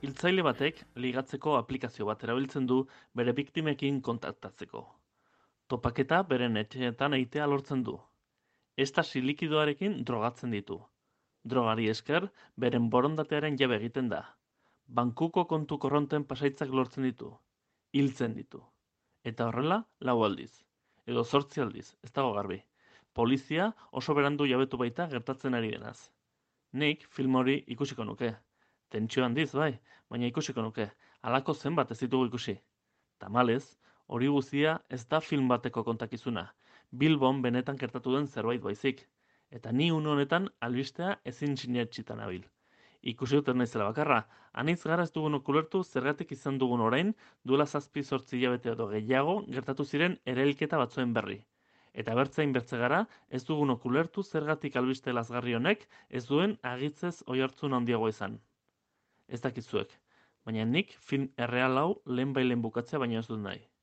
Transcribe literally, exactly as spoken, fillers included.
Hiltzaile batek ligatzeko aplikazio bat erabiltzen du bere biktimekin kontaktatzeko. Topaketa beren etxeetan egitea lortzen du. Estasi likidoarekin drogatzen ditu. Drogari esker, beren borondatearen jabe egiten da. Bankuko kontu korronten pasaitzak lortzen ditu. Hiltzen ditu. Eta horrela, lau aldiz. Edo zortzi aldiz, ez dago garbi. Polizia oso berandu jabetu baita gertatzen ari denaz. Nik film hori ikusiko nuke. Tentsio handiz, bai, baina ikusiko nuke. Halako zenbat ez ditugu ikusi. Tamalez, hori guztia ez da film bateko kontakizuna. Bilbon benetan gertatu den zerbait baizik. Eta ni une honetan albistea ezin sinetxitan nabil. Ikusi duten naizela bakarra, anitz gara ez dugun okulertu zergatik izan dugun orain, duela zazpi zortzi hilabete edo gehiago gertatu ziren erailketa batzuen berri. Eta bertzain bertze gara, ez dugun okulertu zergatik albiste lazgarri honek ez duen agitzez oihartzun handiago izan. Ez dakizuek, baina nik film erreal hau lehenbailen bukatzea baino ez dut nahi.